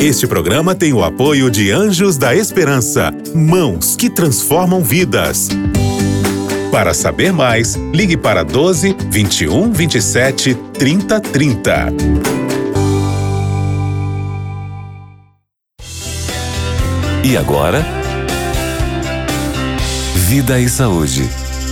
Este programa tem o apoio de Anjos da Esperança, mãos que transformam vidas. Para saber mais, ligue para 12 21 27 30 30. E agora, Vida e Saúde.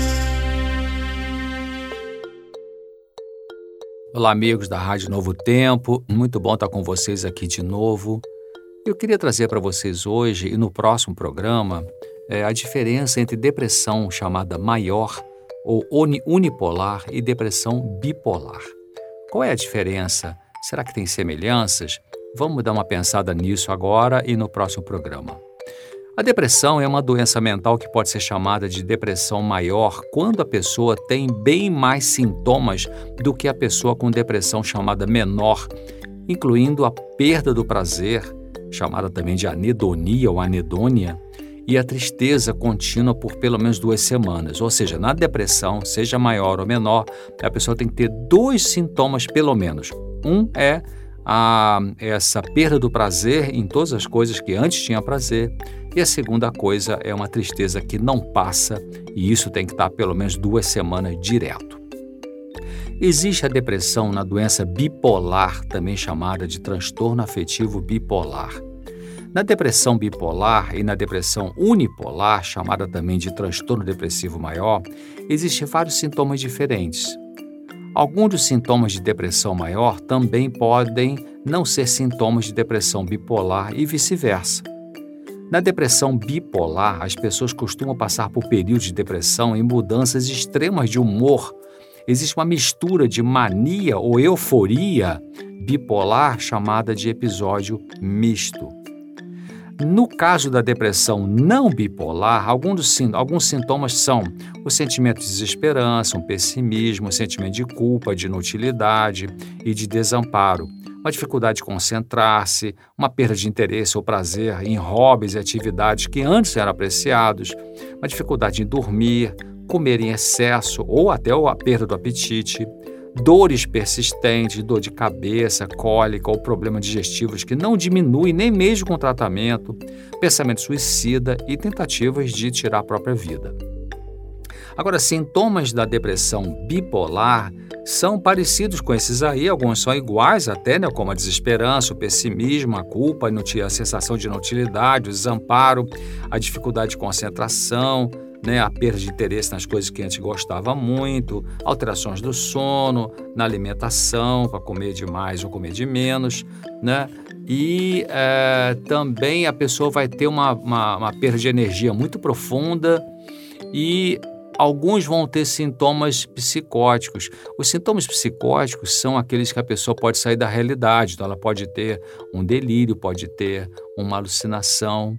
Olá, amigos da Rádio Novo Tempo, muito bom estar com vocês aqui de novo. Eu queria trazer para vocês hoje e no próximo programa a diferença entre depressão chamada maior ou unipolar e depressão bipolar. Qual é a diferença? Será que tem semelhanças? Vamos dar uma pensada nisso agora e no próximo programa. A depressão é uma doença mental que pode ser chamada de depressão maior quando a pessoa tem bem mais sintomas do que a pessoa com depressão chamada menor, incluindo a perda do prazer, chamada também de anedonia ou anedônia, e a tristeza contínua por pelo menos 2 semanas. Ou seja, na depressão, seja maior ou menor, a pessoa tem que ter 2 sintomas pelo menos. Um é essa perda do prazer em todas as coisas que antes tinha prazer, e a segunda coisa é uma tristeza que não passa, e isso tem que estar pelo menos 2 semanas direto. Existe a depressão na doença bipolar, também chamada de transtorno afetivo bipolar. Na depressão bipolar e na depressão unipolar, chamada também de transtorno depressivo maior, existem vários sintomas diferentes. Alguns dos sintomas de depressão maior também podem não ser sintomas de depressão bipolar e vice-versa. Na depressão bipolar, as pessoas costumam passar por períodos de depressão e mudanças extremas de humor. Existe uma mistura de mania ou euforia bipolar chamada de episódio misto. No caso da depressão não bipolar, alguns sintomas são o sentimento de desesperança, um pessimismo, um sentimento de culpa, de inutilidade e de desamparo, uma dificuldade de concentrar-se, uma perda de interesse ou prazer em hobbies e atividades que antes eram apreciados, uma dificuldade em dormir, comer em excesso ou até a perda do apetite, dores persistentes, dor de cabeça, cólica ou problemas digestivos que não diminuem nem mesmo com tratamento, pensamento suicida e tentativas de tirar a própria vida. Agora, sintomas da depressão bipolar são parecidos com esses aí, alguns são iguais até, como a desesperança, o pessimismo, a culpa, a sensação de inutilidade, o desamparo, a dificuldade de concentração, a perda de interesse nas coisas que antes gostava muito, alterações do sono, na alimentação, para comer demais ou comer de menos, E também a pessoa vai ter uma perda de energia muito profunda e alguns vão ter sintomas psicóticos. Os sintomas psicóticos são aqueles que a pessoa pode sair da realidade, então ela pode ter um delírio, pode ter uma alucinação.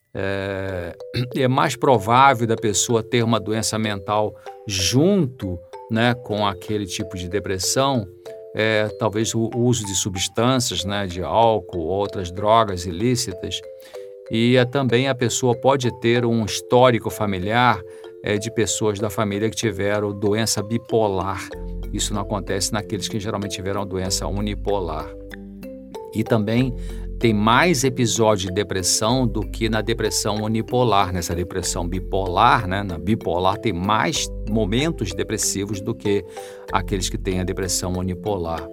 É mais provável da pessoa ter uma doença mental junto, com aquele tipo de depressão, talvez o uso de substâncias, de álcool, outras drogas ilícitas, e também a pessoa pode ter um histórico familiar de pessoas da família que tiveram doença bipolar. Isso não acontece naqueles que geralmente tiveram doença unipolar. E também tem mais episódios de depressão do que na depressão unipolar. Nessa depressão bipolar, na bipolar tem mais momentos depressivos do que aqueles que têm a depressão unipolar.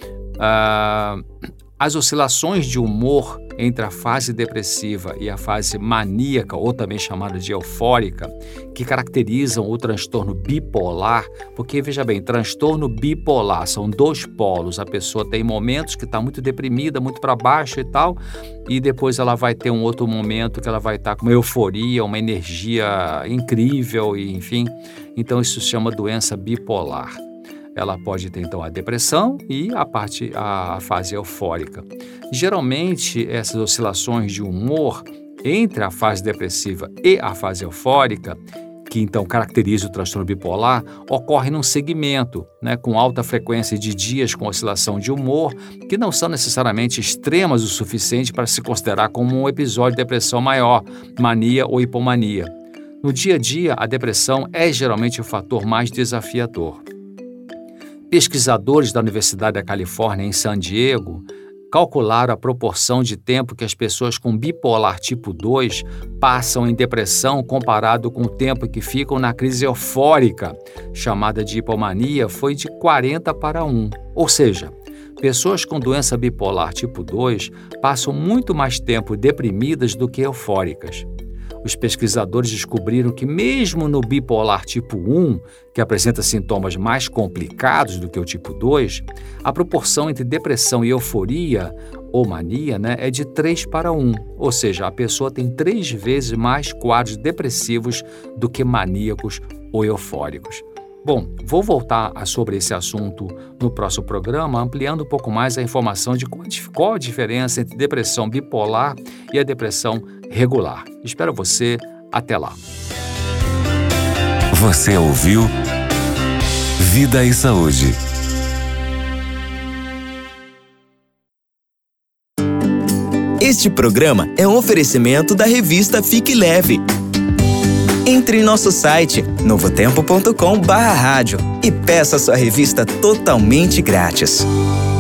As oscilações de humor entre a fase depressiva e a fase maníaca, ou também chamada de eufórica, que caracterizam o transtorno bipolar, porque, veja bem, transtorno bipolar são 2 polos, a pessoa tem momentos que está muito deprimida, muito para baixo e tal, e depois ela vai ter um outro momento que ela vai estar com uma euforia, uma energia incrível, e enfim, então isso se chama doença bipolar. Ela pode ter, então, a depressão e a fase eufórica. Geralmente, essas oscilações de humor entre a fase depressiva e a fase eufórica, que, então, caracteriza o transtorno bipolar, ocorrem num segmento, com alta frequência de dias com oscilação de humor, que não são necessariamente extremas o suficiente para se considerar como um episódio de depressão maior, mania ou hipomania. No dia a dia, a depressão é geralmente o fator mais desafiador. Pesquisadores da Universidade da Califórnia, em San Diego, calcularam a proporção de tempo que as pessoas com bipolar tipo 2 passam em depressão comparado com o tempo que ficam na crise eufórica, chamada de hipomania, foi de 40:1. Ou seja, pessoas com doença bipolar tipo 2 passam muito mais tempo deprimidas do que eufóricas. Os pesquisadores descobriram que mesmo no bipolar tipo 1, que apresenta sintomas mais complicados do que o tipo 2, a proporção entre depressão e euforia ou mania, é de 3:1, ou seja, a pessoa tem 3 vezes mais quadros depressivos do que maníacos ou eufóricos. Bom, vou voltar sobre esse assunto no próximo programa, ampliando um pouco mais a informação de qual a diferença entre depressão bipolar e a depressão regular. Espero você. Até lá. Você ouviu Vida e Saúde. Este programa é um oferecimento da revista Fique Leve. Entre em nosso site novotempo.com/rádio e peça sua revista totalmente grátis.